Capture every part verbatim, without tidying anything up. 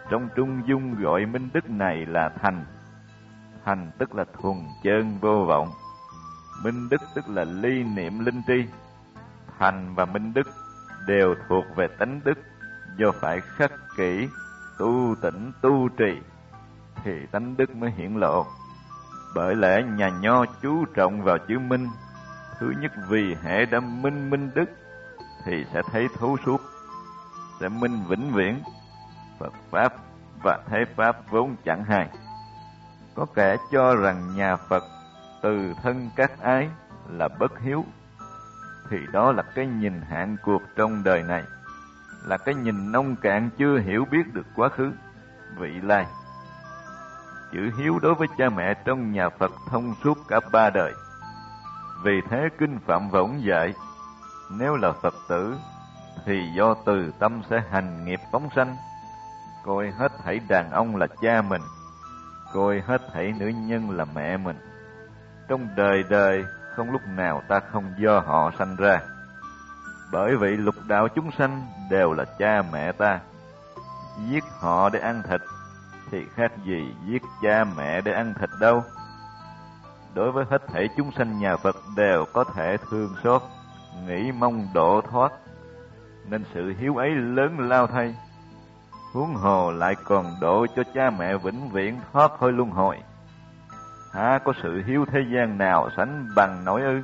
Trong Trung Dung gọi minh đức này là thành. Thành tức là thuần chân vô vọng, minh đức tức là ly niệm linh tri. Thành và minh đức đều thuộc về tánh đức, do phải khắc kỷ, tu tỉnh, tu trì thì tánh đức mới hiển lộ. Bởi lẽ nhà Nho chú trọng vào chữ minh. Thứ nhất, vì hễ đã minh minh đức thì sẽ thấy thấu suốt, sẽ minh vĩnh viễn. Phật Pháp và thế Pháp vốn chẳng hai. Có kẻ cho rằng nhà Phật từ thân các ái là bất hiếu, thì đó là cái nhìn hạn cuộc trong đời này, là cái nhìn nông cạn chưa hiểu biết được quá khứ, vị lai. Chữ hiếu đối với cha mẹ trong nhà Phật thông suốt cả ba đời. Vì thế Kinh Phạm Võng dạy, nếu là Phật tử thì do từ tâm sẽ hành nghiệp phóng sanh, coi hết thảy đàn ông là cha mình, coi hết thảy nữ nhân là mẹ mình. Trong đời đời không lúc nào ta không do họ sanh ra. Bởi vậy lục đạo chúng sanh đều là cha mẹ ta. Giết họ để ăn thịt thì khác gì giết cha mẹ để ăn thịt đâu. Đối với hết thảy chúng sanh nhà Phật đều có thể thương xót, nghĩ mong độ thoát, nên sự hiếu ấy lớn lao thay. Huống hồ lại còn độ cho cha mẹ vĩnh viễn thoát khỏi luân hồi. Há có sự hiếu thế gian nào sánh bằng nổi ư?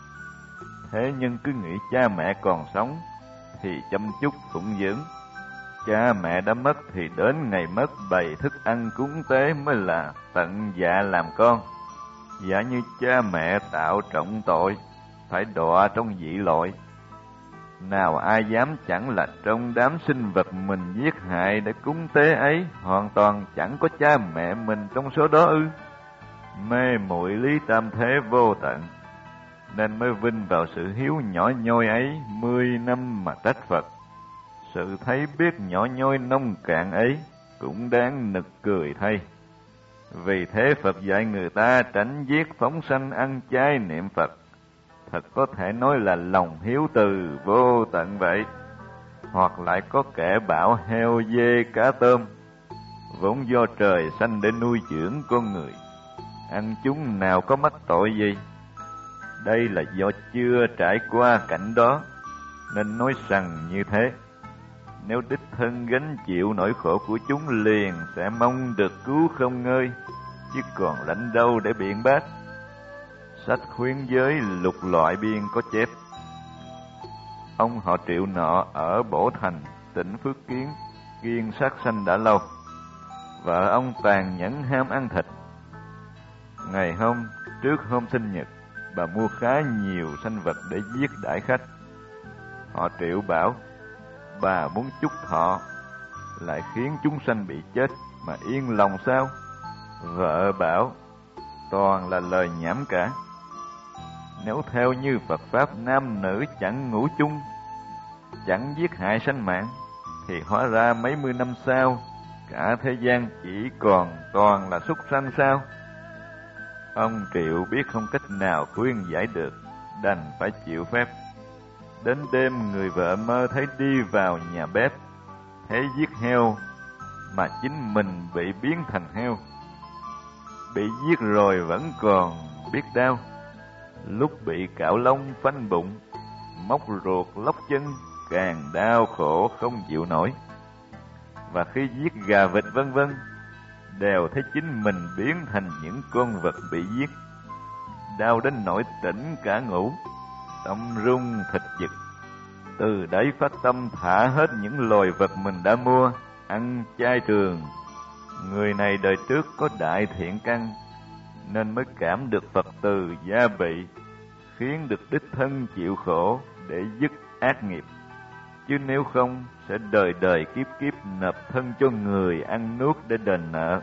Thế nhưng cứ nghĩ cha mẹ còn sống thì chăm chút phụng dưỡng, cha mẹ đã mất thì đến ngày mất bày thức ăn cúng tế mới là tận dạ làm con. Giả như cha mẹ tạo trọng tội, phải đọa trong dị loại. Nào ai dám chẳng là trong đám sinh vật mình giết hại để cúng tế ấy, hoàn toàn chẳng có cha mẹ mình trong số đó ư? Mê muội lý tam thế vô tận, nên mới vinh vào sự hiếu nhỏ nhoi ấy mười năm mà trách Phật. Sự thấy biết nhỏ nhoi nông cạn ấy cũng đáng nực cười thay. Vì thế Phật dạy người ta tránh giết phóng sanh ăn chay niệm Phật. Thật có thể nói là lòng hiếu từ vô tận vậy. Hoặc lại có kẻ bảo heo dê cá tôm vốn do trời sanh để nuôi dưỡng con người, ăn chúng nào có mắc tội gì. Đây là do chưa trải qua cảnh đó nên nói rằng như thế. Nếu đích thân gánh chịu nỗi khổ của chúng liền sẽ mong được cứu không ngơi, chứ còn lãnh đâu để biện bác. Sách khuyến giới lục loại biên có chép: ông họ Triệu nọ ở Bổ Thành, tỉnh Phước Kiến, kiêng sát sanh đã lâu. Vợ ông tàn nhẫn ham ăn thịt. Ngày hôm trước hôm sinh nhật, bà mua khá nhiều sanh vật để giết đãi khách. Họ Triệu bảo bà muốn chúc thọ, lại khiến chúng sanh bị chết mà yên lòng sao? Vợ bảo toàn là lời nhảm cả. Nếu theo như Phật Pháp nam nữ chẳng ngủ chung, chẳng giết hại sanh mạng, thì hóa ra mấy mươi năm sau cả thế gian chỉ còn toàn là súc sanh sao? Ông Triệu biết không cách nào khuyên giải được, đành phải chịu phép. Đến đêm người vợ mơ thấy đi vào nhà bếp, thấy giết heo mà chính mình bị biến thành heo. Bị giết rồi vẫn còn biết đau. Lúc bị cạo lông phanh bụng, móc ruột lóc chân, càng đau khổ không chịu nổi. Và khi giết gà vịt vân vân, đều thấy chính mình biến thành những con vật bị giết. Đau đến nỗi tỉnh cả ngủ, tâm rung thịt giật. Từ đấy phát tâm thả hết những loài vật mình đã mua, ăn chay trường. Người này đời trước có đại thiện căn, nên mới cảm được Phật từ gia bị, khiến được đích thân chịu khổ để dứt ác nghiệp. Chứ nếu không sẽ đời đời kiếp kiếp nộp thân cho người ăn nuốt để đền nợ.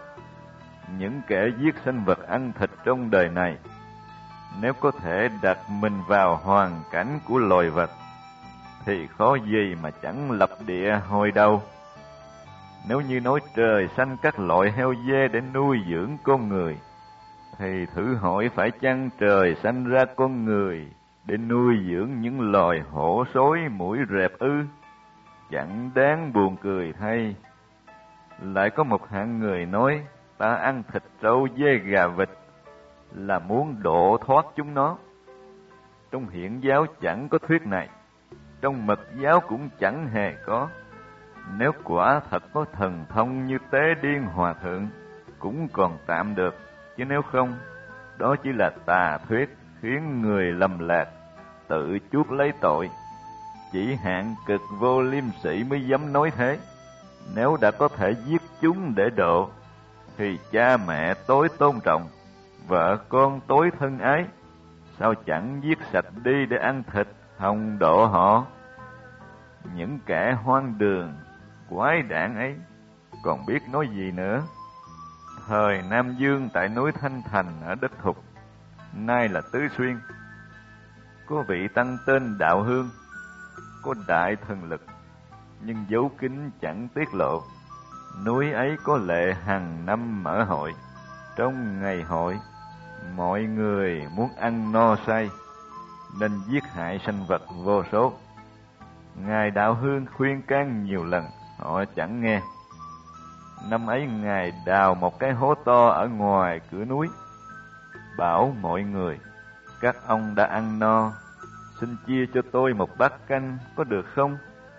Những kẻ giết sanh vật ăn thịt trong đời này, nếu có thể đặt mình vào hoàn cảnh của loài vật, thì khó gì mà chẳng lập địa hồi đầu. Nếu như nói trời sanh các loại heo dê để nuôi dưỡng con người, thì thử hỏi phải chăng trời sanh ra con người để nuôi dưỡng những loài hổ sói mũi rệp ư? Chẳng đáng buồn cười thay. Lại có một hạng người nói ta ăn thịt trâu dê gà vịt là muốn độ thoát chúng nó. Trong Hiển giáo chẳng có thuyết này, trong Mật giáo cũng chẳng hề có. Nếu quả thật có thần thông như Tế Điên Hòa Thượng cũng còn tạm được, chứ nếu không, đó chỉ là tà thuyết khiến người lầm lạc, tự chuốc lấy tội. Chỉ hạng cực vô liêm sĩ mới dám nói thế. Nếu đã có thể giết chúng để độ, thì cha mẹ tối tôn trọng, vợ con tối thân ái, sao chẳng giết sạch đi để ăn thịt hòng độ họ? Những kẻ hoang đường, quái đản ấy còn biết nói gì nữa. Thời Nam Dương tại núi Thanh Thành ở đất Thục, nay là Tứ Xuyên, có vị tăng tên Đạo Hương, có đại thần lực, nhưng giấu kín chẳng tiết lộ. Núi ấy có lệ hàng năm mở hội. Trong ngày hội, mọi người muốn ăn no say, nên giết hại sanh vật vô số. Ngài Đạo Hương khuyên can nhiều lần, họ chẳng nghe. Năm ấy Ngài đào một cái hố to ở ngoài cửa núi, bảo mọi người, các ông đã ăn no, xin chia cho tôi một bát canh có được không?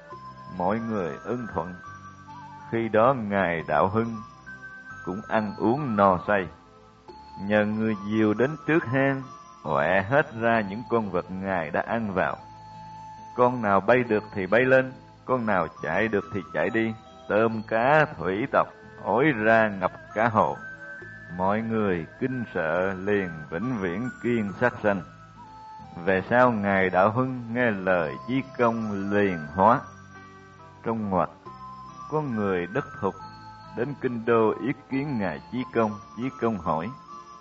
Mọi người ưng thuận. Khi đó Ngài Đạo Hưng cũng ăn uống no say. Nhờ người dìu đến trước hang, quẹ hết ra những con vật Ngài đã ăn vào. Con nào bay được thì bay lên, con nào chạy được thì chạy đi. Tôm cá thủy tộc ối ra ngập cả hồ. Mọi người kinh sợ liền vĩnh viễn kiêng sát sanh. Về sau Ngài Đạo Hưng nghe lời Chí Công liền hóa. Trong ngoặc có người đất Thục đến kinh đô ý kiến Ngài Chí Công. Chí Công hỏi,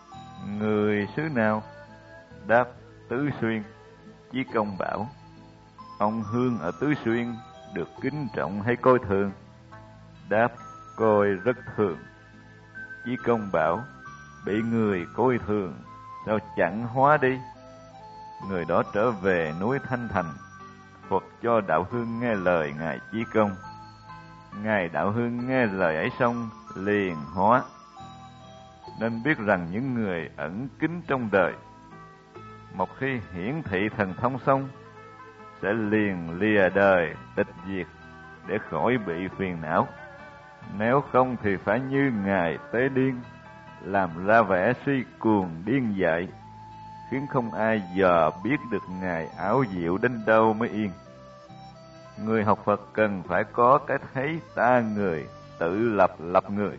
người xứ nào? Đáp, Tứ Xuyên. Chí Công bảo, ông Hương ở Tứ Xuyên được kính trọng hay coi thường? Đáp, coi rất thường. Chí Công bảo, bị người coi thường, sao chẳng hóa đi? Người đó trở về núi Thanh Thành, thuật cho Đạo Hương nghe lời Ngài Chí Công. Ngài Đạo Hương nghe lời ấy xong liền hóa. Nên biết rằng những người ẩn kín trong đời, một khi hiển thị thần thông xong, sẽ liền lìa đời tịch diệt để khỏi bị phiền não. Nếu không thì phải như Ngài Tế Điên, làm ra vẻ si cuồng điên dại, khiến không ai dò biết được Ngài ảo diệu đến đâu mới yên. Người học Phật cần phải có cái thấy ta người, tự lập lập người.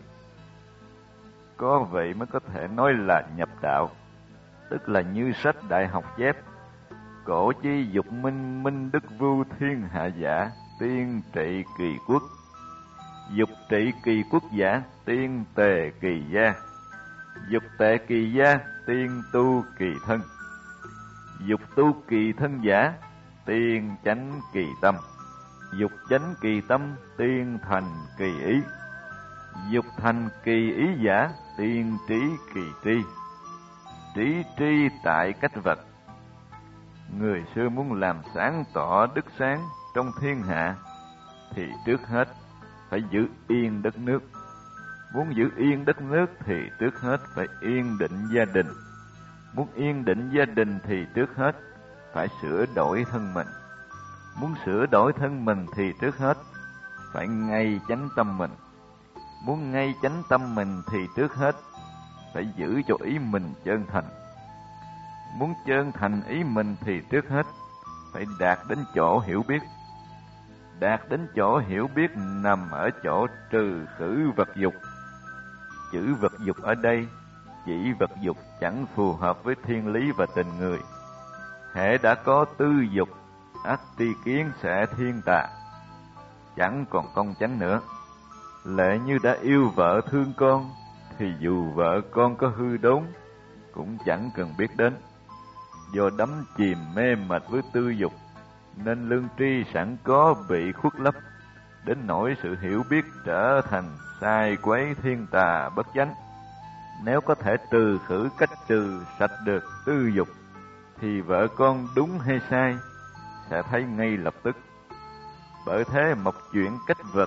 Có vậy mới có thể nói là nhập đạo, tức là như sách đại học chép, cổ chi dục minh, minh đức vưu thiên hạ giả, tiên trị kỳ quốc. Dục trị kỳ quốc giả, tiên tề kỳ gia. Dục tệ kỳ gia, tiên tu kỳ thân. Dục tu kỳ thân giả, tiên chánh kỳ tâm. Dục chánh kỳ tâm, tiên thành kỳ ý. Dục thành kỳ ý giả, tiên trí kỳ tri. Trí tri tại cách vật. Người xưa muốn làm sáng tỏ đức sáng trong thiên hạ, thì trước hết phải giữ yên đất nước. Muốn giữ yên đất nước thì trước hết phải yên định gia đình. Muốn yên định gia đình thì trước hết phải sửa đổi thân mình. Muốn sửa đổi thân mình thì trước hết phải ngay chánh tâm mình. Muốn ngay chánh tâm mình thì trước hết phải giữ cho ý mình chân thành. Muốn chân thành ý mình thì trước hết phải đạt đến chỗ hiểu biết. Đạt đến chỗ hiểu biết nằm ở chỗ trừ khử vật dục. Chữ vật dục ở đây chỉ vật dục chẳng phù hợp với thiên lý và tình người. Hễ đã có tư dục, ắt tri kiến sẽ thiên tà, chẳng còn công chánh nữa. Lệ như đã yêu vợ thương con, thì dù vợ con có hư đốn cũng chẳng cần biết đến. Do đắm chìm mê mệt với tư dục, nên lương tri sẵn có bị khuất lấp, đến nỗi sự hiểu biết trở thành sai quấy thiên tà bất chánh. Nếu có thể trừ khử cách trừ sạch được tư dục, thì vợ con đúng hay sai sẽ thấy ngay lập tức. Bởi thế một chuyện cách vật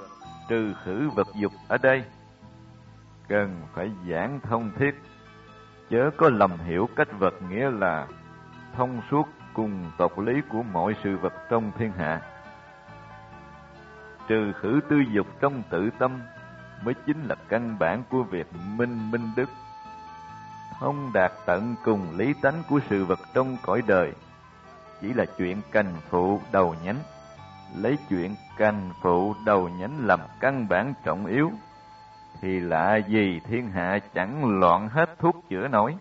trừ khử vật dục ở đây cần phải giảng thông thiết, chớ có lầm hiểu cách vật nghĩa là thông suốt cùng tột lý của mọi sự vật trong thiên hạ. Trừ khử tư dục trong tự tâm mới chính là căn bản của việc minh minh đức. Thông đạt tận cùng lý tánh của sự vật trong cõi đời chỉ là chuyện cành phụ đầu nhánh, lấy chuyện cành phụ đầu nhánh làm căn bản trọng yếu, thì lạ gì thiên hạ chẳng loạn hết thuốc chữa nổi.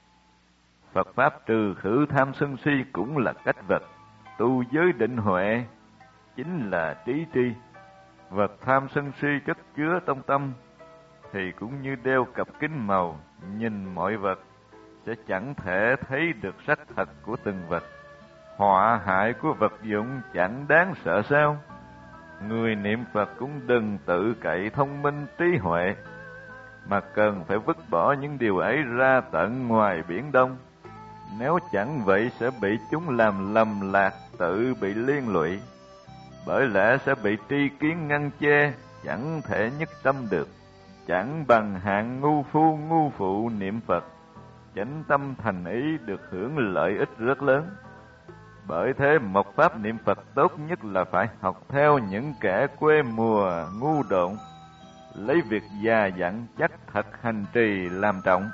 Phật Pháp trừ khử tham sân si cũng là cách vật, tu giới định huệ chính là trí tri. Vật tham sân si chất chứa trong tâm thì cũng như đeo cặp kính màu, nhìn mọi vật sẽ chẳng thể thấy được sắc thật của từng vật. Họa hại của vật dụng chẳng đáng sợ sao? Người niệm Phật cũng đừng tự cậy thông minh trí huệ, mà cần phải vứt bỏ những điều ấy ra tận ngoài biển đông. Nếu chẳng vậy sẽ bị chúng làm lầm lạc, tự bị liên lụy. Bởi lẽ sẽ bị tri kiến ngăn che, chẳng thể nhất tâm được. Chẳng bằng hạng ngu phu ngu phụ niệm Phật, chánh tâm thành ý được hưởng lợi ích rất lớn. Bởi thế một pháp niệm Phật tốt nhất là phải học theo những kẻ quê mùa ngu độn, lấy việc già dặn chắc thật hành trì làm trọng.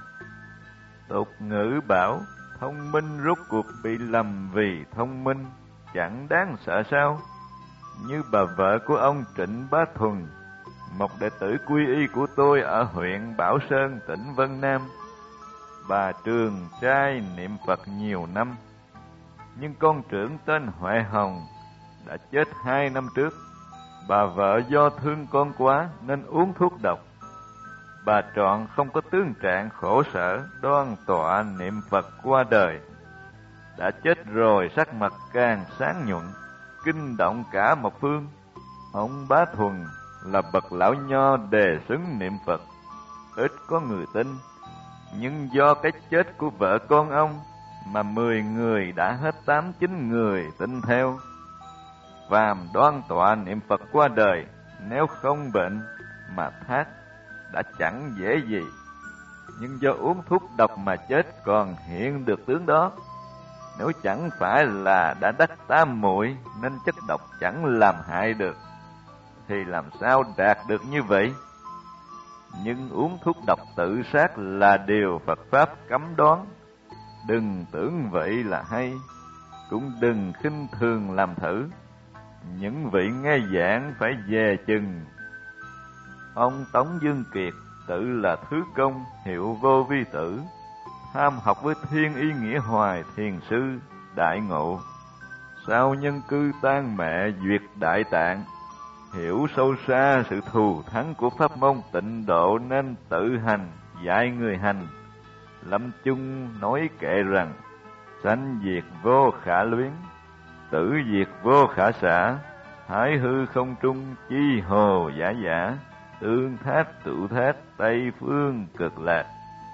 Tục ngữ bảo thông minh rốt cuộc bị lầm vì thông minh, chẳng đáng sợ sao? Như bà vợ của ông Trịnh Bá Thuần, một đệ tử quy y của tôi ở huyện Bảo Sơn, tỉnh Vân Nam. Bà trường trai niệm Phật nhiều năm, nhưng con trưởng tên Huệ Hồng đã chết hai năm trước. Bà vợ do thương con quá nên uống thuốc độc. Bà trọn không có tướng trạng khổ sở, đoan tọa niệm Phật qua đời. Đã chết rồi sắc mặt càng sáng nhuận, kinh động cả một phương. Ông Bá Thuần là bậc lão nho đề xứng niệm Phật, ít có người tin. Nhưng do cái chết của vợ con ông mà mười người đã hết tám chín người tin theo. Phàm đoan tọa niệm Phật qua đời, nếu không bệnh mà thác đã chẳng dễ gì. Nhưng do uống thuốc độc mà chết còn hiện được tướng đó. Nếu chẳng phải là đã đắc tam muội nên chất độc chẳng làm hại được, thì làm sao đạt được như vậy? Nhưng uống thuốc độc tự sát là điều Phật Pháp cấm đoán. Đừng tưởng vậy là hay, cũng đừng khinh thường làm thử. Những vị nghe giảng phải dè chừng. Ông Tống Dương Kiệt tự là thứ công, hiệu Vô Vi Tử, tham học với Thiên Y Nghĩa Hoài thiền sư Đại Ngộ. Sau nhân cư tan mẹ duyệt Đại Tạng, hiểu sâu xa sự thù thắng của pháp môn Tịnh Độ nên tự hành dạy người hành. Lâm chung nói kệ rằng: sanh diệt vô khả luyến, tử diệt vô khả xả, thái hư không trung chi hồ giả giả, tương thác tự thác tây phương cực lạc.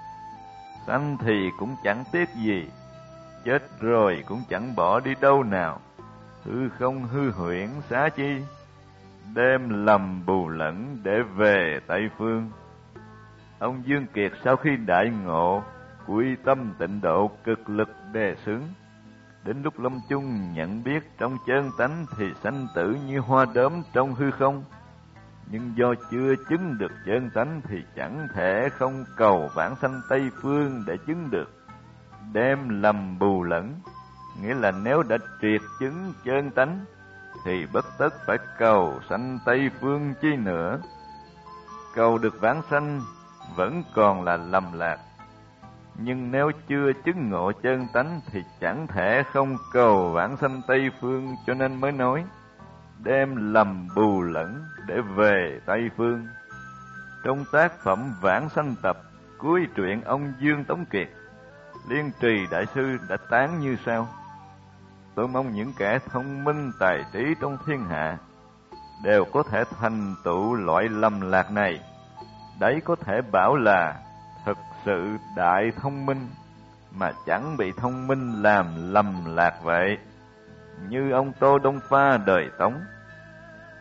Sanh thì cũng chẳng tiếc gì, chết rồi cũng chẳng bỏ đi đâu nào, hư không hư huyễn xá chi, đem lầm bù lẫn để về Tây Phương. Ông Dương Kiệt sau khi đại ngộ, quy tâm tịnh độ cực lực đề xướng. Đến lúc lâm chung nhận biết trong chân tánh thì sanh tử như hoa đốm trong hư không. Nhưng do chưa chứng được chân tánh thì chẳng thể không cầu vãng sanh Tây Phương để chứng được. Đem lầm bù lẫn, nghĩa là nếu đã triệt chứng chân tánh thì bất tất phải cầu sanh Tây Phương chi nữa. Cầu được vãng sanh vẫn còn là lầm lạc. Nhưng nếu chưa chứng ngộ chân tánh thì chẳng thể không cầu vãng sanh Tây Phương, cho nên mới nói đem lầm bù lẫn để về Tây Phương. Trong tác phẩm Vãng Sanh Tập, cuối truyện ông Dương Tống Kiệt, Liên Trì Đại Sư đã tán như sau: tôi mong những kẻ thông minh tài trí trong thiên hạ đều có thể thành tựu loại lầm lạc này. Đấy có thể bảo là thực sự đại thông minh, mà chẳng bị thông minh làm lầm lạc vậy. Như ông Tô Đông Pha đời Tống,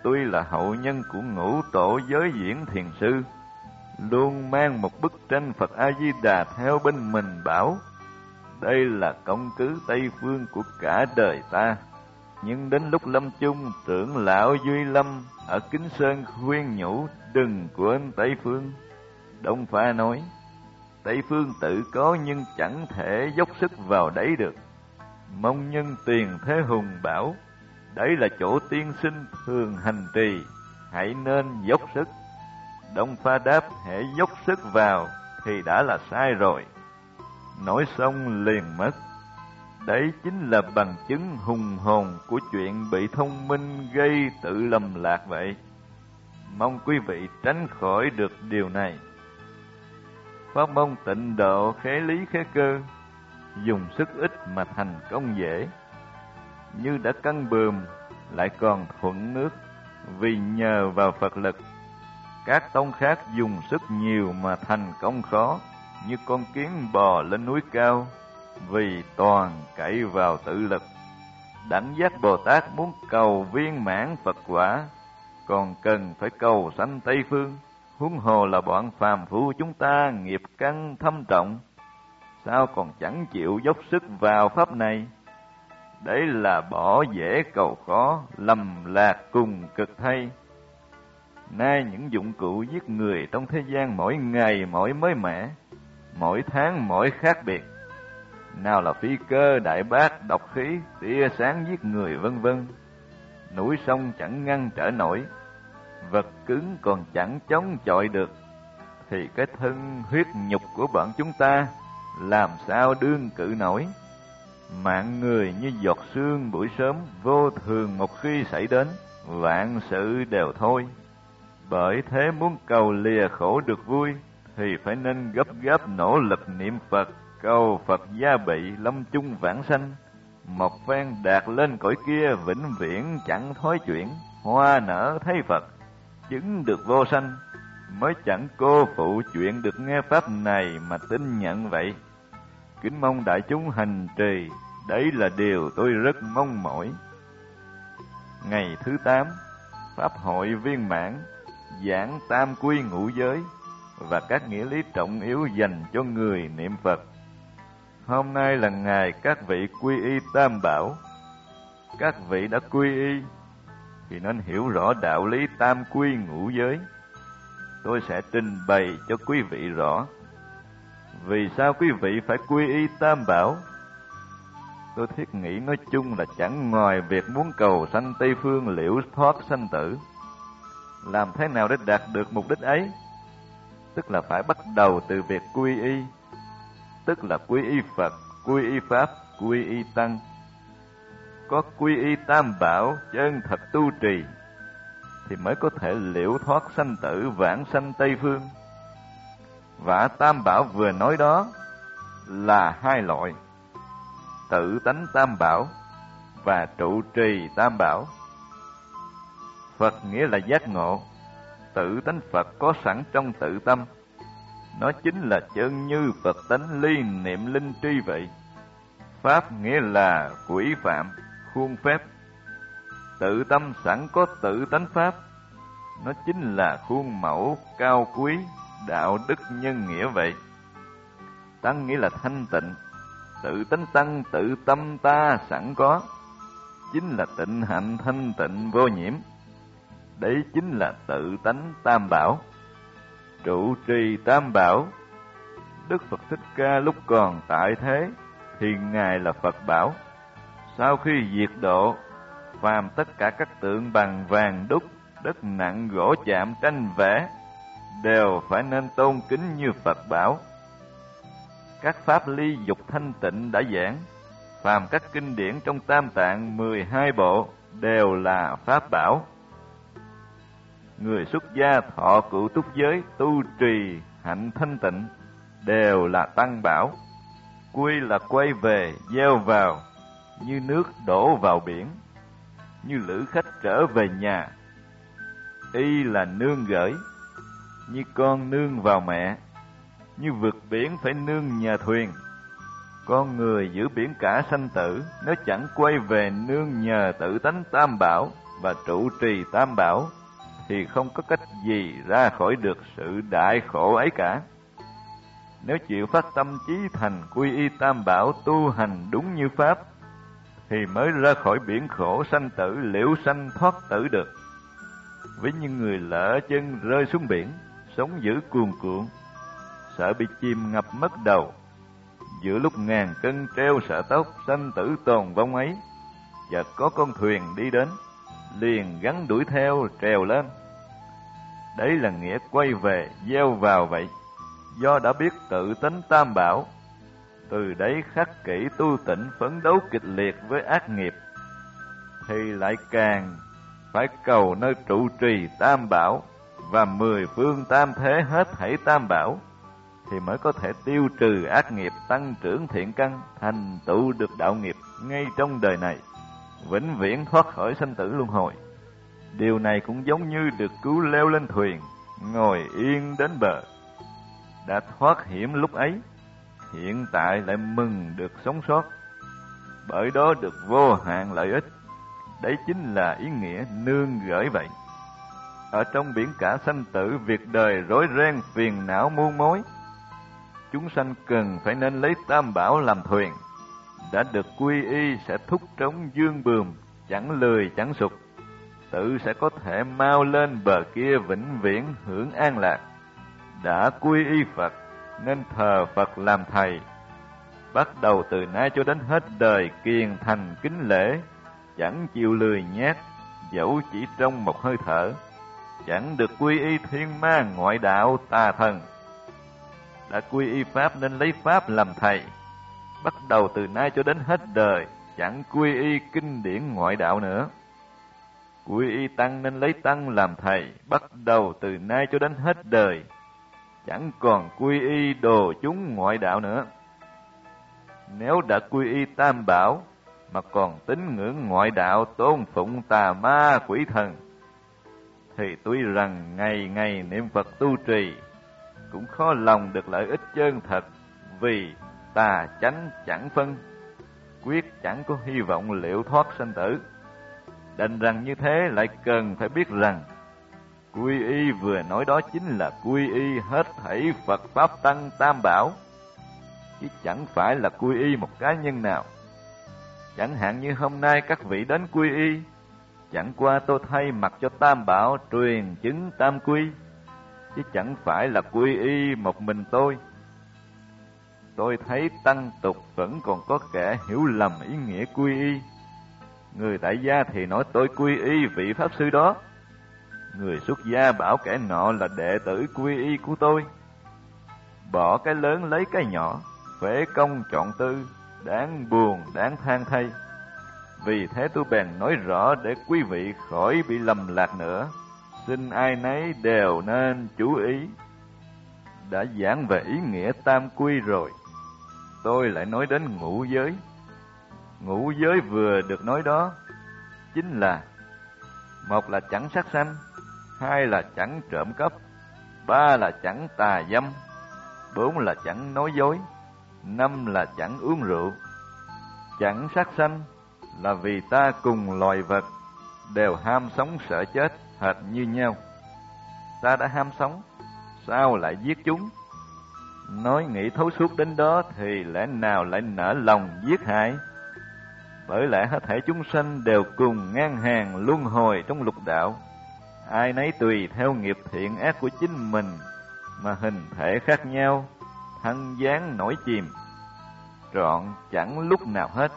tuy là hậu nhân của ngũ tổ giới diễn thiền sư, luôn mang một bức tranh Phật A Di Đà theo bên mình bảo đây là công cứ Tây Phương của cả đời ta. Nhưng đến lúc lâm chung, trưởng lão Duy Lâm ở Kính Sơn khuyên nhủ đừng của anh Tây Phương. Đông Pha nói, Tây Phương tự có nhưng chẳng thể dốc sức vào đấy được. Mong nhân Tiền Thế Hùng bảo, đấy là chỗ tiên sinh thường hành trì, hãy nên dốc sức. Đông Pha đáp, hễ dốc sức vào thì đã là sai rồi. Nói xong liền mất. Đấy chính là bằng chứng hùng hồn của chuyện bị thông minh gây tự lầm lạc vậy. Mong quý vị tránh khỏi được điều này. Pháp môn tịnh độ khế lý khế cơ, dùng sức ít mà thành công dễ. Như đã căng bườm lại còn thuận nước, vì nhờ vào Phật lực. Các tông khác dùng sức nhiều mà thành công khó, như con kiến bò lên núi cao, vì toàn cậy vào tự lực. Đẳng giác Bồ Tát muốn cầu viên mãn Phật quả, còn cần phải cầu sanh Tây Phương. Huống hồ là bọn phàm phu chúng ta nghiệp căn thâm trọng, sao còn chẳng chịu dốc sức vào pháp này? Đấy là bỏ dễ cầu khó, lầm lạc cùng cực thay. Nay những dụng cụ giết người trong thế gian mỗi ngày mỗi mới mẻ, mỗi tháng mỗi khác biệt. Nào là phi cơ, đại bác, độc khí, tia sáng giết người vân vân. Núi sông chẳng ngăn trở nổi, vật cứng còn chẳng chống chọi được, thì cái thân huyết nhục của bọn chúng ta làm sao đương cự nổi? Mạng người như giọt sương buổi sớm, vô thường một khi xảy đến, vạn sự đều thôi. Bởi thế muốn cầu lìa khổ được vui, thì phải nên gấp gáp nỗ lực niệm Phật, cầu Phật gia bị lâm chung vãng sanh. Một phen đạt lên cõi kia, vĩnh viễn chẳng thói chuyển, hoa nở thấy Phật, chứng được vô sanh, mới chẳng cô phụ chuyện được nghe pháp này mà tin nhận vậy. Kính mong đại chúng hành trì, đấy là điều tôi rất mong mỏi. Ngày thứ tám, Pháp hội viên mãn, giảng tam quy ngũ giới và các nghĩa lý trọng yếu dành cho người niệm Phật. Hôm nay là ngày các vị quy y Tam Bảo. Các vị đã quy y thì nên hiểu rõ đạo lý tam quy ngũ giới. Tôi sẽ trình bày cho quý vị rõ. Vì sao quý vị phải quy y Tam Bảo? Tôi thiết nghĩ nói chung là chẳng ngoài việc muốn cầu sanh Tây Phương liễu thoát sanh tử. Làm thế nào để đạt được mục đích ấy? Tức là phải bắt đầu từ việc quy y, tức là quy y Phật, quy y Pháp, quy y Tăng. Có quy y Tam Bảo chân thật tu trì thì mới có thể liễu thoát sanh tử, vãng sanh Tây Phương. Và Tam Bảo vừa nói đó là hai loại: tự tánh Tam Bảo và trụ trì Tam Bảo. Phật nghĩa là giác ngộ, tự tánh Phật có sẵn trong tự tâm, nó chính là chân như Phật tánh ly niệm linh tri vậy. Pháp nghĩa là quỹ phạm, khuôn phép. Tự tâm sẵn có tự tánh Pháp, nó chính là khuôn mẫu cao quý, đạo đức nhân nghĩa vậy. Tăng nghĩa là thanh tịnh, tự tánh Tăng tự tâm ta sẵn có, chính là tịnh hạnh thanh tịnh vô nhiễm. Đấy chính là tự tánh Tam Bảo. Trụ trì Tam Bảo, Đức Phật Thích Ca lúc còn tại thế thì Ngài là Phật Bảo. Sau khi diệt độ, phàm tất cả các tượng bằng vàng đúc, đất nặng, gỗ chạm, tranh vẽ đều phải nên tôn kính như Phật Bảo. Các pháp ly dục thanh tịnh đã giảng, phàm các kinh điển trong Tam Tạng mười hai bộ đều là Pháp Bảo. Người xuất gia thọ cựu túc giới, tu trì hạnh thanh tịnh đều là Tăng Bảo. Quy là quay về, gieo vào, như nước đổ vào biển, như lữ khách trở về nhà. Y là nương gửi, như con nương vào mẹ, như vượt biển phải nương nhà thuyền. Con người giữ biển cả sanh tử, nếu chẳng quay về nương nhờ tự tánh Tam Bảo và trụ trì tam bảo, thì không có cách gì ra khỏi được sự đại khổ ấy cả. Nếu chịu phát tâm chí thành quy y tam bảo, tu hành đúng như pháp, thì mới ra khỏi biển khổ sanh tử, liễu sanh thoát tử được. Với những người lỡ chân rơi xuống biển, sóng dữ cuồn cuộn, sợ bị chìm ngập mất đầu, giữa lúc ngàn cân treo sợi tóc, sanh tử tồn vong ấy, và có con thuyền đi đến, liền gắn đuổi theo trèo lên. Đấy là nghĩa quay về gieo vào vậy. Do đã biết tự tánh tam bảo, từ đấy khắc kỷ tu tịnh, phấn đấu kịch liệt với ác nghiệp, thì lại càng phải cầu nơi trụ trì tam bảo và mười phương tam thế hết thảy tam bảo, thì mới có thể tiêu trừ ác nghiệp, tăng trưởng thiện căn, thành tựu được đạo nghiệp ngay trong đời này, vĩnh viễn thoát khỏi sanh tử luân hồi. Điều này cũng giống như được cứu leo lên thuyền, ngồi yên đến bờ. Đã thoát hiểm lúc ấy, hiện tại lại mừng được sống sót, bởi đó được vô hạn lợi ích. Đấy chính là ý nghĩa nương gửi vậy. Ở trong biển cả sanh tử, việc đời rối ren phiền não muôn mối, chúng sanh cần phải nên lấy tam bảo làm thuyền. Đã được quy y sẽ thúc trống dương bườm, chẳng lười chẳng sụt, tự sẽ có thể mau lên bờ kia vĩnh viễn hưởng an lạc. Đã quy y Phật nên thờ Phật làm thầy, bắt đầu từ nay cho đến hết đời kiền thành kính lễ, chẳng chịu lười nhác, dẫu chỉ trong một hơi thở. Chẳng được quy y thiên ma ngoại đạo tà thần. Đã quy y Pháp nên lấy Pháp làm thầy, bắt đầu từ nay cho đến hết đời, chẳng quy y kinh điển ngoại đạo nữa. Quy y Tăng nên lấy Tăng làm thầy, bắt đầu từ nay cho đến hết đời, chẳng còn quy y đồ chúng ngoại đạo nữa. Nếu đã quy y tam bảo mà còn tín ngưỡng ngoại đạo, tôn phụng tà ma quỷ thần, thì tuy rằng ngày ngày niệm Phật tu trì, cũng khó lòng được lợi ích chân thật, vì tà chánh chẳng phân, quyết chẳng có hy vọng liệu thoát sanh tử. Đành rằng như thế lại cần phải biết rằng, quy y vừa nói đó chính là quy y hết thảy Phật Pháp Tăng Tam Bảo, chứ chẳng phải là quy y một cá nhân nào. Chẳng hạn như hôm nay các vị đến quy y, chẳng qua tôi thay mặt cho Tam Bảo truyền chứng tam quy, chứ chẳng phải là quy y một mình tôi. Tôi thấy tăng tục vẫn còn có kẻ hiểu lầm ý nghĩa quy y. Người tại gia thì nói tôi quy y vị Pháp Sư đó, người xuất gia bảo kẻ nọ là đệ tử quy y của tôi. Bỏ cái lớn lấy cái nhỏ, phế công chọn tư, đáng buồn đáng than thay. Vì thế tôi bèn nói rõ để quý vị khỏi bị lầm lạc nữa, xin ai nấy đều nên chú ý. Đã giảng về ý nghĩa tam quy rồi, tôi lại nói đến ngũ giới. Ngũ giới vừa được nói đó chính là: một là chẳng sát sanh, hai là chẳng trộm cắp, ba là chẳng tà dâm, bốn là chẳng nói dối, năm là chẳng uống rượu. Chẳng sát sanh là vì ta cùng loài vật đều ham sống sợ chết hệt như nhau. Ta đã ham sống, sao lại giết chúng? Nói nghĩ thấu suốt đến đó thì lẽ nào lại nỡ lòng giết hại? Bởi lẽ hết thảy chúng sanh đều cùng ngang hàng luân hồi trong lục đạo, ai nấy tùy theo nghiệp thiện ác của chính mình mà hình thể khác nhau, thân dáng nổi chìm, trọn chẳng lúc nào hết.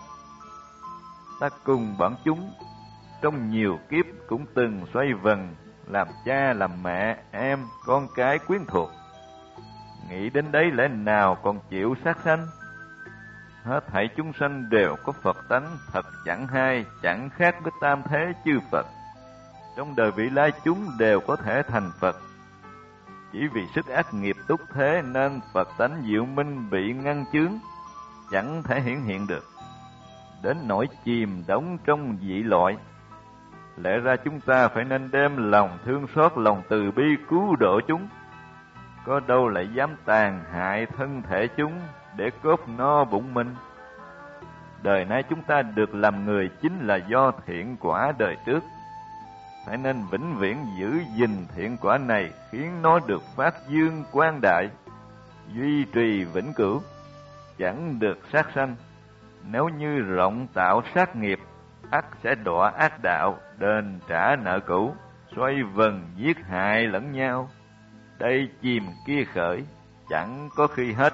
Ta cùng bọn chúng trong nhiều kiếp cũng từng xoay vần, làm cha làm mẹ, em con cái quyến thuộc. Nghĩ đến đấy lẽ nào còn chịu sát sanh? Hết thảy chúng sanh đều có Phật tánh, thật chẳng hai, chẳng khác với tam thế chư Phật. Trong đời vị lai chúng đều có thể thành Phật, chỉ vì sức ác nghiệp túc thế nên Phật tánh diệu minh bị ngăn chướng, chẳng thể hiển hiện được, đến nỗi chìm đắm trong dị loại. Lẽ ra chúng ta phải nên đem lòng thương xót, lòng từ bi cứu độ chúng, có đâu lại dám tàn hại thân thể chúng để cốp no bụng mình. Đời nay chúng ta được làm người chính là do thiện quả đời trước, phải nên vĩnh viễn giữ gìn thiện quả này, khiến nó được phát dương quang đại, duy trì vĩnh cửu, chẳng được sát sanh. Nếu như rộng tạo sát nghiệp, ắt sẽ đọa ác đạo, đền trả nợ cũ, xoay vần giết hại lẫn nhau. Đây chìm kia khởi, chẳng có khi hết.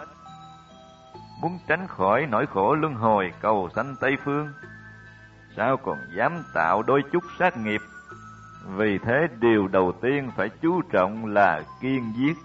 Muốn tránh khỏi nỗi khổ luân hồi, cầu sanh Tây Phương, sao còn dám tạo đôi chút sát nghiệp. Vì thế điều đầu tiên phải chú trọng là kiêng giết.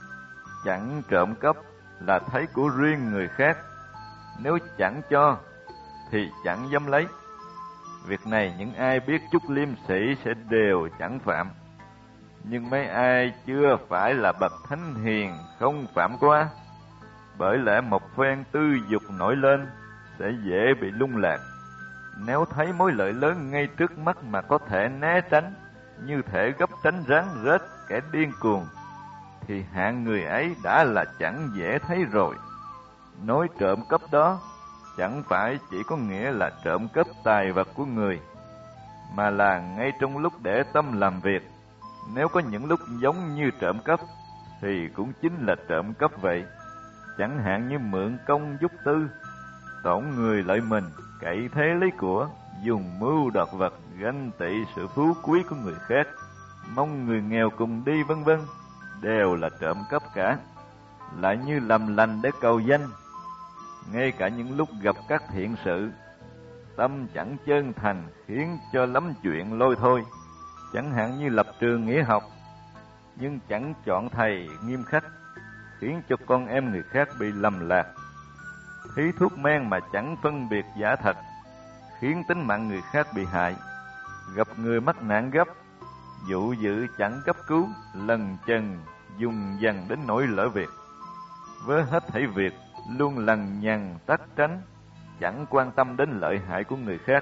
Chẳng trộm cắp là thấy của riêng người khác, nếu chẳng cho thì chẳng dám lấy. Việc này những ai biết chút liêm sĩ sẽ đều chẳng phạm. Nhưng mấy ai chưa phải là bậc thánh hiền không phạm qua, bởi lẽ một phen tư dục nổi lên sẽ dễ bị lung lạc. Nếu thấy mối lợi lớn ngay trước mắt mà có thể né tránh, như thể gấp tránh rắn rết kẻ điên cuồng, thì hạng người ấy đã là chẳng dễ thấy rồi. Nói trộm cắp đó chẳng phải chỉ có nghĩa là trộm cắp tài vật của người, mà là ngay trong lúc để tâm làm việc. Nếu có những lúc giống như trộm cắp thì cũng chính là trộm cắp vậy. Chẳng hạn như mượn công giúp tư, tổn người lợi mình, cậy thế lấy của, dùng mưu đoạt vật, ganh tị sự phú quý của người khác, mong người nghèo cùng đi, vân vân, đều là trộm cắp cả. Lại như làm lành để cầu danh, ngay cả những lúc gặp các thiện sự, tâm chẳng chân thành khiến cho lắm chuyện lôi thôi. Chẳng hạn như lập trường nghĩa học, nhưng chẳng chọn thầy nghiêm khắc, khiến cho con em người khác bị lầm lạc. Thí thuốc men mà chẳng phân biệt giả thật, khiến tính mạng người khác bị hại. Gặp người mắc nạn gấp, dụ dự chẳng cấp cứu, lần chần dùng dần đến nỗi lỡ việc. Với hết thảy việc luôn lằng nhằng tắc tránh, chẳng quan tâm đến lợi hại của người khác,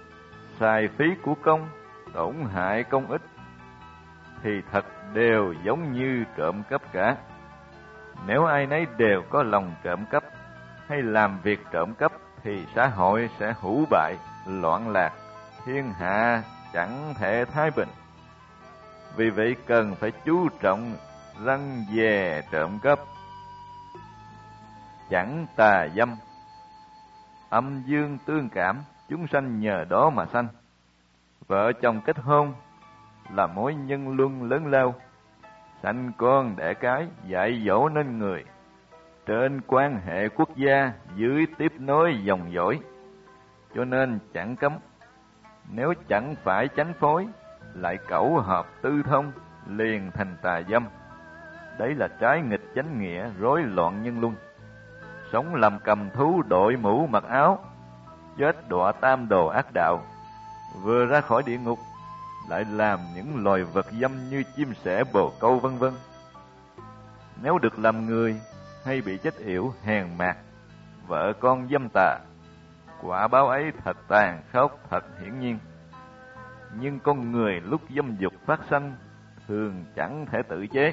xài phí của công, tổn hại công ích, thì thật đều giống như trộm cắp cả. Nếu ai nấy đều có lòng trộm cắp hay làm việc trộm cắp thì xã hội sẽ hủ bại, loạn lạc, thiên hạ chẳng thể thái bình. Vì vậy cần phải chú trọng răn dè trộm cắp. Chẳng tà dâm. Âm dương tương cảm, chúng sanh nhờ đó mà sanh. Vợ chồng kết hôn là mối nhân luân lớn lao, sanh con đẻ cái, dạy dỗ nên người. Trên quan hệ quốc gia, dưới tiếp nối dòng dõi, cho nên chẳng cấm. Nếu chẳng phải chánh phối, lại cẩu hợp tư thông, liền thành tà dâm. Đấy là trái nghịch chánh nghĩa, rối loạn nhân luân. Sống làm cầm thú, đội mũ mặc áo, chết đọa tam đồ ác đạo. Vừa ra khỏi địa ngục, lại làm những loài vật dâm như chim sẻ, bồ câu, vân vân. Nếu được làm người, hay bị chết yểu, hèn mạt, vợ con dâm tà, quả báo ấy thật tàn khốc, thật hiển nhiên. Nhưng con người lúc dâm dục phát sanh thường chẳng thể tự chế.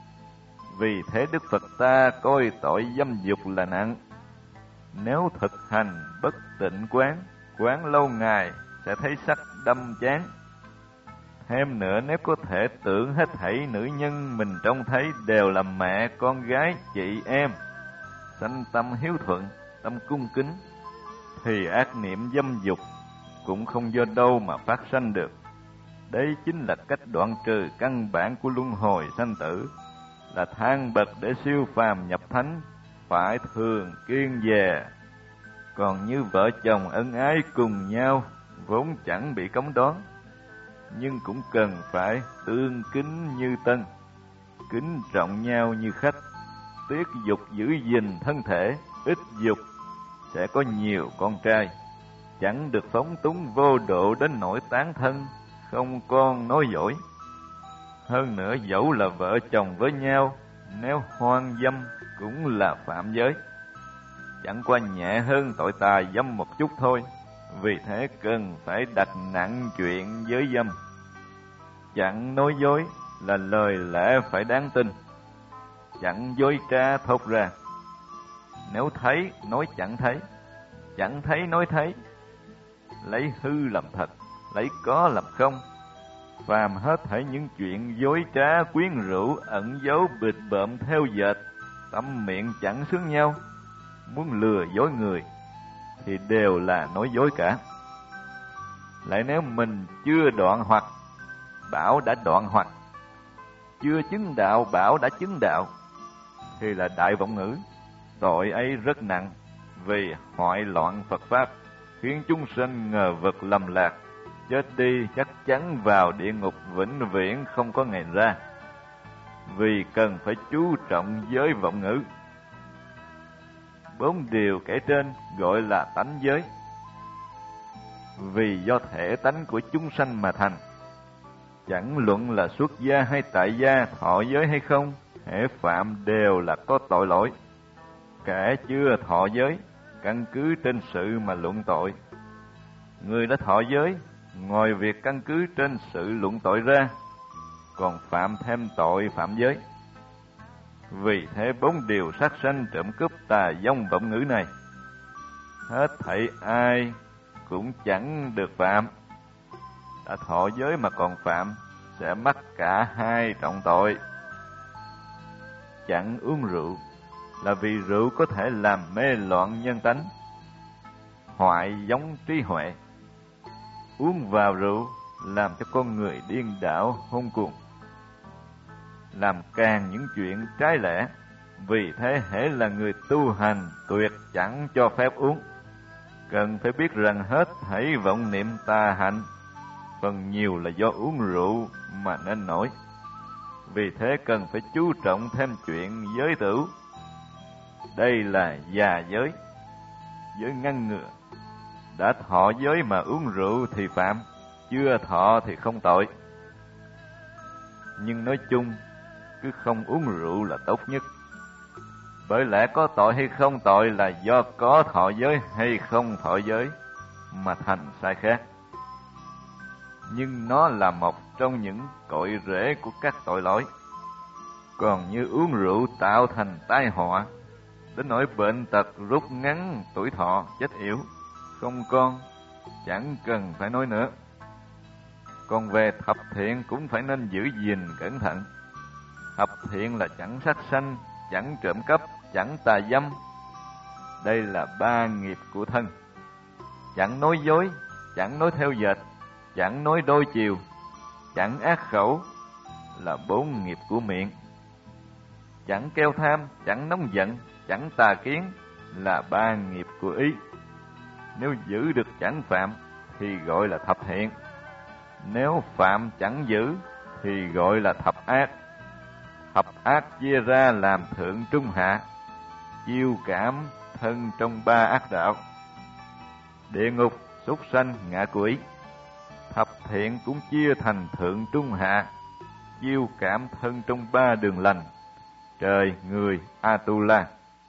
Vì thế Đức Phật ta coi tội dâm dục là nặng. Nếu thực hành bất tịnh quán, quán lâu ngày sẽ thấy sắc đâm chán. Thêm nữa, nếu có thể tưởng hết thảy nữ nhân mình trông thấy đều là mẹ, con gái, chị em, sanh tâm hiếu thuận, tâm cung kính, thì ác niệm dâm dục cũng không do đâu mà phát sanh được. Đây chính là cách đoạn trừ căn bản của luân hồi sanh tử, là thang bậc để siêu phàm nhập thánh, phải thường kiêng dè. Còn như vợ chồng ân ái cùng nhau, vốn chẳng bị cấm đoán, nhưng cũng cần phải tương kính như tân, kính trọng nhau như khách, tiết dục giữ gìn thân thể, ít dục sẽ có nhiều con trai, chẳng được phóng túng vô độ đến nỗi tán thân, không con nói dối. Hơn nữa, dẫu là vợ chồng với nhau, nếu hoang dâm cũng là phạm giới, chẳng qua nhẹ hơn tội tà dâm một chút thôi. Vì thế cần phải đặt nặng chuyện giới dâm. Chẳng nói dối là lời lẽ phải đáng tin, chẳng dối trá thốt ra. Nếu thấy nói chẳng thấy, chẳng thấy nói thấy, lấy hư làm thật, lấy có làm không, phàm hết thảy những chuyện dối trá quyến rũ, ẩn giấu bịt bợm theo dệt, tâm miệng chẳng xứng nhau, muốn lừa dối người thì đều là nói dối cả. Lại nếu mình chưa đoạn hoặc, bảo đã đoạn hoặc, chưa chứng đạo bảo đã chứng đạo, thì là đại vọng ngữ. Tội ấy rất nặng, vì hoại loạn Phật Pháp, khiến chúng sinh ngờ vực lầm lạc, chết đi chắc chắn vào địa ngục vĩnh viễn không có ngày ra. Vì cần phải chú trọng giới vọng ngữ. Bốn điều kể trên gọi là tánh giới, vì do thể tánh của chúng sanh mà thành. Chẳng luận là xuất gia hay tại gia, thọ giới hay không, hễ phạm đều là có tội lỗi. Kẻ chưa thọ giới, căn cứ trên sự mà luận tội. Người đã thọ giới, ngoài việc căn cứ trên sự luận tội ra, còn phạm thêm tội phạm giới. Vì thế bốn điều sát sanh, trộm cướp, tà dâm, vọng ngữ này, hết thảy ai cũng chẳng được phạm. Đã thọ giới mà còn phạm, sẽ mắc cả hai trọng tội. Chẳng uống rượu là vì rượu có thể làm mê loạn nhân tánh, hoại giống trí huệ. Uống vào rượu làm cho con người điên đảo hôn cuồng, làm càng những chuyện trái lẽ. Vì thế hễ là người tu hành tuyệt chẳng cho phép uống. Cần phải biết rằng hết thảy vọng niệm tà hạnh phần nhiều là do uống rượu mà nên nổi. Vì thế cần phải chú trọng thêm chuyện giới tửu. Đây là già giới, giới ngăn ngừa. Đã thọ giới mà uống rượu thì phạm, chưa thọ thì không tội. Nhưng nói chung, cứ không uống rượu là tốt nhất. Bởi lẽ có tội hay không tội là do có thọ giới hay không thọ giới mà thành sai khác. Nhưng nó là một trong những cội rễ của các tội lỗi. Còn như uống rượu tạo thành tai họa, đến nỗi bệnh tật rút ngắn tuổi thọ, chết yểu, không con, chẳng cần phải nói nữa. Còn về thập thiện cũng phải nên giữ gìn cẩn thận. Thập thiện là chẳng sát sanh, chẳng trộm cắp, chẳng tà dâm. Đây là ba nghiệp của thân. Chẳng nói dối, chẳng nói theo dệt, chẳng nói đôi chiều, chẳng ác khẩu là bốn nghiệp của miệng. Chẳng keo tham, chẳng nóng giận, chẳng tà kiến là ba nghiệp của ý. Nếu giữ được chẳng phạm thì gọi là thập thiện. Nếu phạm chẳng giữ thì gọi là thập ác. Thập ác chia ra làm thượng trung hạ, chiêu cảm thân trong ba ác đạo: địa ngục, súc sanh, ngạ quỷ. Thập thiện cũng chia thành thượng trung hạ, chiêu cảm thân trong ba đường lành: trời, người, Atula.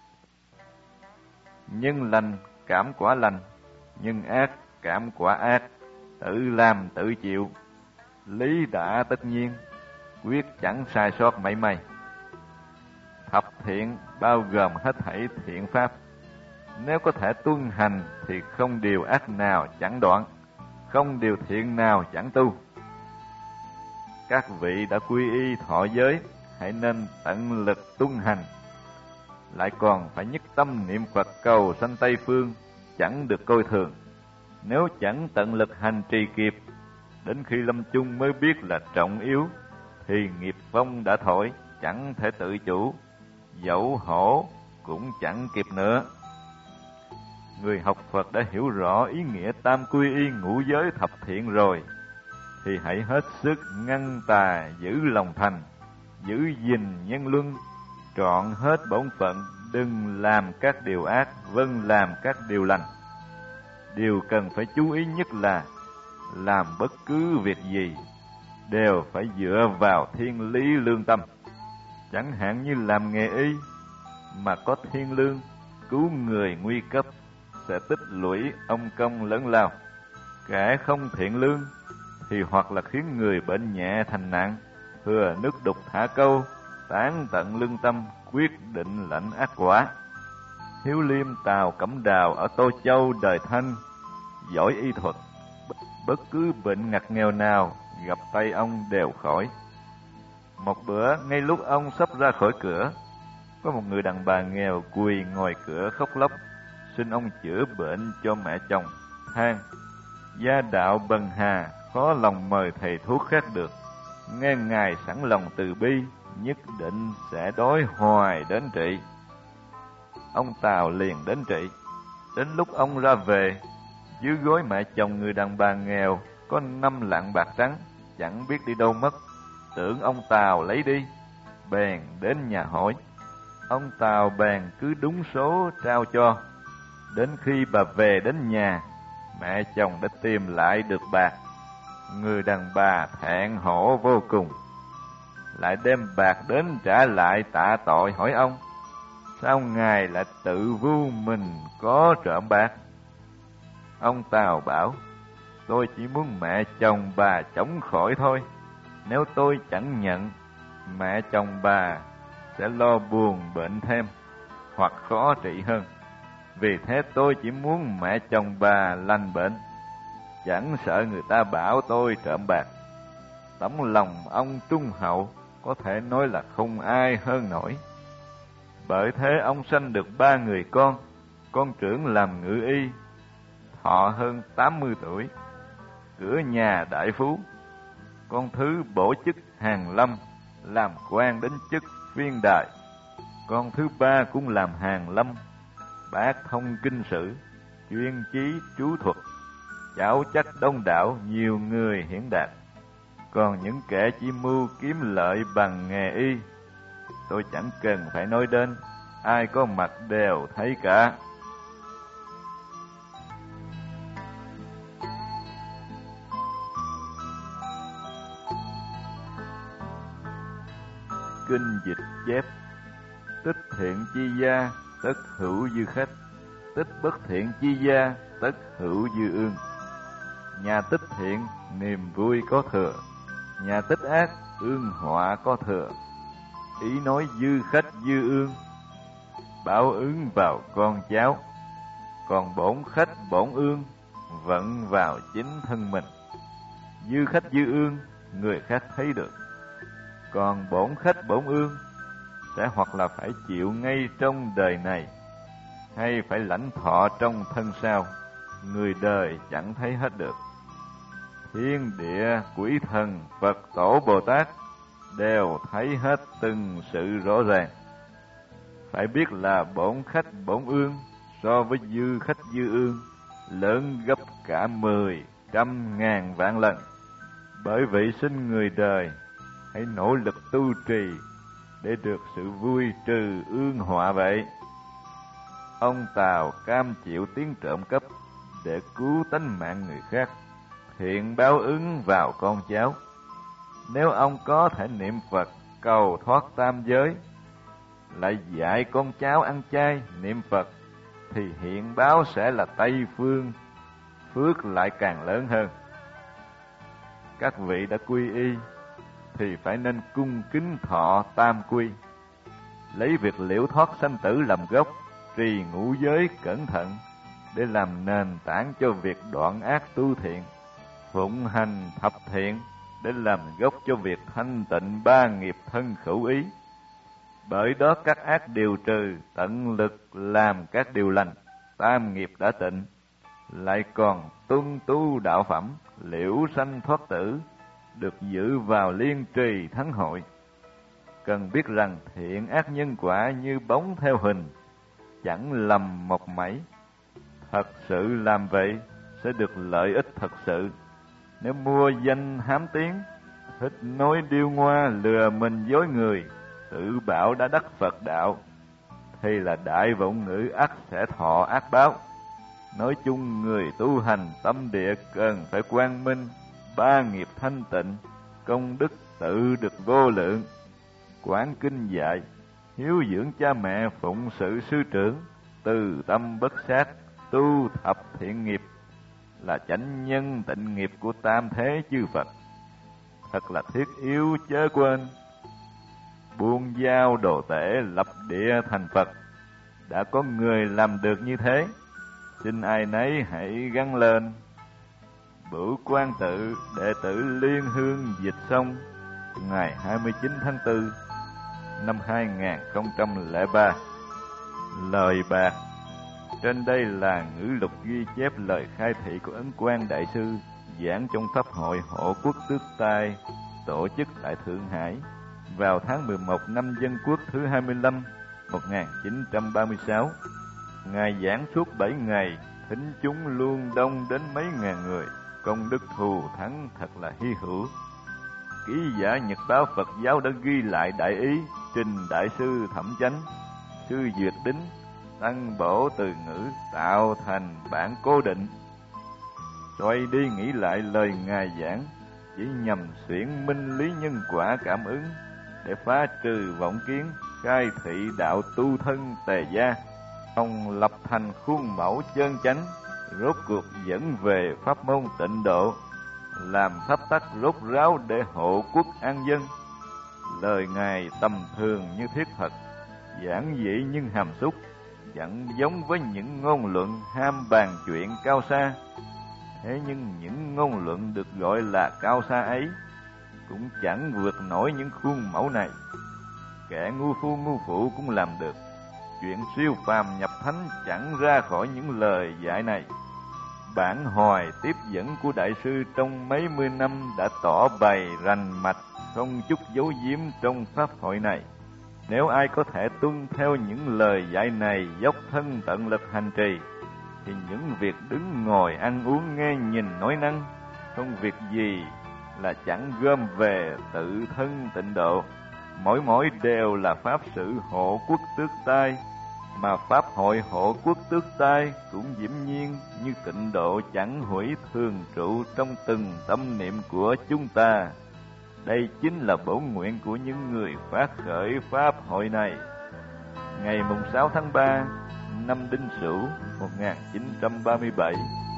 Nhân lành cảm quả lành, nhân ác cảm quả ác, tự làm tự chịu, lý đã tất nhiên, quyết chẳng sai sót mảy may. Thập thiện bao gồm hết thảy thiện pháp. Nếu có thể tuân hành thì không điều ác nào chẳng đoạn, không điều thiện nào chẳng tu. Các vị đã quy y thọ giới, hãy nên tận lực tuân hành. Lại còn phải nhất tâm niệm Phật cầu sanh Tây Phương, chẳng được coi thường. Nếu chẳng tận lực hành trì kịp, đến khi lâm chung mới biết là trọng yếu, thì nghiệp phong đã thổi, chẳng thể tự chủ, dẫu hổ cũng chẳng kịp nữa. Người học Phật đã hiểu rõ ý nghĩa tam quy y ngũ giới thập thiện rồi, thì hãy hết sức ngăn tà, giữ lòng thành, giữ gìn nhân luân, trọn hết bổn phận, đừng làm các điều ác, vâng làm các điều lành. Điều cần phải chú ý nhất là làm bất cứ việc gì đều phải dựa vào thiên lý lương tâm. Chẳng hạn như làm nghề y mà có thiên lương, cứu người nguy cấp sẽ tích lũy ông công lớn lao. Kẻ không thiện lương thì hoặc là khiến người bệnh nhẹ thành nặng, thừa nước đục thả câu, tán tận lương tâm, quyết định lãnh ác quả. Hiếu Liêm Tào Cẩm Đào ở Tô Châu đời Thanh, giỏi y thuật, bất cứ bệnh ngặt nghèo nào gặp tay ông đều khỏi. Một bữa, ngay lúc ông sắp ra khỏi cửa, có một người đàn bà nghèo quỳ ngoài cửa khóc lóc, xin ông chữa bệnh cho mẹ chồng, than: gia đạo bần hà, khó lòng mời thầy thuốc khác được. Nghe ngài sẵn lòng từ bi, nhất định sẽ đói hoài đến trị. Ông Tàu liền đến trị. Đến lúc ông ra về, dưới gối mẹ chồng người đàn bà nghèo có năm lạng bạc trắng, chẳng biết đi đâu mất. Tưởng ông Tàu lấy đi, bèn đến nhà hỏi. Ông Tàu bèn cứ đúng số trao cho. Đến khi bà về đến nhà, mẹ chồng đã tìm lại được bạc. Người đàn bà thẹn hổ vô cùng, lại đem bạc đến trả lại tạ tội, hỏi ông: sao ngài lại tự vu mình có trộm bạc? Ông Tàu bảo: tôi chỉ muốn mẹ chồng bà chống khỏi thôi. Nếu tôi chẳng nhận, mẹ chồng bà sẽ lo buồn bệnh thêm, hoặc khó trị hơn. Vì thế tôi chỉ muốn mẹ chồng bà lành bệnh, chẳng sợ người ta bảo tôi trộm bạc. Tấm lòng ông trung hậu, có thể nói là không ai hơn nổi. Bởi thế ông sanh được ba người con. Con trưởng làm ngự y, thọ hơn tám mươi tuổi, cửa nhà đại phú. Con thứ bổ chức hàn lâm, làm quan đến chức viên đài. Con thứ ba cũng làm hàn lâm, bác thông kinh sử, chuyên chí chú thuật, cháu chắc đông đảo, nhiều người hiển đạt. Còn những kẻ chỉ mưu kiếm lợi bằng nghề y, tôi chẳng cần phải nói đến, ai có mặt đều thấy cả. Kinh dịch chép: tích thiện chi gia, tất hữu dư khách; tích bất thiện chi gia, tất hữu dư ương. Nhà tích thiện, niềm vui có thừa; nhà tích ác, ương họa có thừa. Ý nói dư khách dư ương, báo ứng vào con cháu. Còn bổn khách bổn ương, vận vào chính thân mình. Dư khách dư ương, người khác thấy được. Còn bổn khách bổn ương, sẽ hoặc là phải chịu ngay trong đời này, hay phải lãnh thọ trong thân sau, người đời chẳng thấy hết được. Thiên địa, quỷ thần, Phật tổ Bồ Tát đều thấy hết từng sự rõ ràng. Phải biết là bổn khách bổn ương so với dư khách dư ương lớn gấp cả mười, trăm, ngàn vạn lần. Bởi vậy xin người đời hãy nỗ lực tu trì để được sự vui trừ ương họa vậy. Ông Tàu cam chịu tiếng trộm cắp để cứu tánh mạng người khác, thiện báo ứng vào con cháu. Nếu ông có thể niệm Phật cầu thoát tam giới, lại dạy con cháu ăn chay niệm Phật, thì hiện báo sẽ là Tây Phương, phước lại càng lớn hơn. Các vị đã quy y thì phải nên cung kính thọ tam quy, lấy việc liễu thoát sanh tử làm gốc, trì ngũ giới cẩn thận để làm nền tảng cho việc đoạn ác tu thiện, phụng hành thập thiện để làm gốc cho việc thanh tịnh ba nghiệp thân khẩu ý. Bởi đó các ác đều trừ, tận lực làm các điều lành, tam nghiệp đã tịnh, lại còn tuân tu đạo phẩm, liễu sanh thoát tử, được giữ vào liên trì thắng hội. Cần biết rằng thiện ác nhân quả như bóng theo hình, chẳng lầm một mảy. Thật sự làm vậy sẽ được lợi ích thật sự. Nếu mua danh hám tiếng, thích nói điêu ngoa lừa mình dối người, tự bảo đã đắc Phật đạo, thì là đại vọng ngữ ắt sẽ thọ ác báo. Nói chung người tu hành tâm địa cần phải quang minh, ba nghiệp thanh tịnh, công đức tự được vô lượng. Quán kinh dạy, hiếu dưỡng cha mẹ, phụng sự sư trưởng, từ tâm bất sát, tu thập thiện nghiệp, là chánh nhân tịnh nghiệp của tam thế chư Phật. Thật là thiết yếu chớ quên. Buông dao đồ tể, lập địa thành Phật. Đã có người làm được như thế, xin ai nấy hãy gắng lên. Bửu Quan Tự, đệ tử Liên Hương dịch xong ngày hai mươi chín tháng tư năm hai nghìn không trăm lẻ ba. Lời bạc. Trên đây là ngữ lục ghi chép lời khai thị của Ấn Quang Đại Sư giảng trong Pháp hội Hộ Quốc Tước Tai tổ chức tại Thượng Hải vào tháng mười một năm Dân Quốc thứ hai mươi lăm một nghìn chín trăm ba mươi sáu. Ngài giảng suốt bảy ngày, thính chúng luôn đông đến mấy ngàn người, công đức thù thắng thật là hy hữu. Ký giả Nhật báo Phật giáo đã ghi lại đại ý trình Đại sư Thẩm Chánh, sư Duyệt Đính, tăng bổ từ ngữ tạo thành bản cố định. Xoay đi nghĩ lại lời Ngài giảng chỉ nhằm xuyển minh lý nhân quả cảm ứng để phá trừ vọng kiến, khai thị đạo tu thân tề gia. Ông lập thành khuôn mẫu chân chánh, rốt cuộc dẫn về pháp môn tịnh độ, làm pháp tắc rốt ráo để hộ quốc an dân. Lời Ngài tầm thường như thiết thật, giản dị nhưng hàm xúc, chẳng giống với những ngôn luận ham bàn chuyện cao xa. Thế nhưng những ngôn luận được gọi là cao xa ấy cũng chẳng vượt nổi những khuôn mẫu này. Kẻ ngu phu ngu phụ cũng làm được. Chuyện siêu phàm nhập thánh chẳng ra khỏi những lời dạy này. Bản hoài tiếp dẫn của Đại sư trong mấy mươi năm đã tỏ bày rành mạch, không chút giấu giếm trong pháp hội này. Nếu ai có thể tuân theo những lời dạy này, dốc thân tận lực hành trì, thì những việc đứng ngồi ăn uống nghe nhìn nói năng, không việc gì là chẳng gom về tự thân tịnh độ. Mỗi mỗi đều là pháp sự hộ quốc tước tai, mà pháp hội hộ quốc tước tai cũng diễm nhiên như tịnh độ chẳng hủy thường trụ trong từng tâm niệm của chúng ta. Đây chính là bổn nguyện của những người phát khởi pháp hội này. Ngày mùng sáu tháng ba năm Đinh Sửu một nghìn chín trăm ba mươi bảy,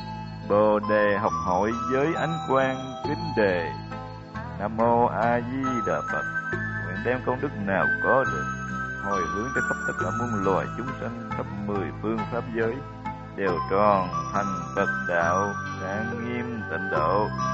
Bồ Đề học hội với ánh quang kính đề: Nam mô A Di Đà Phật. Nguyện đem công đức nào có được hồi hướng cho khắp tất cả muôn loài chúng sanh khắp mười phương pháp giới đều tròn thành Phật đạo, sáng nghiêm tịnh độ.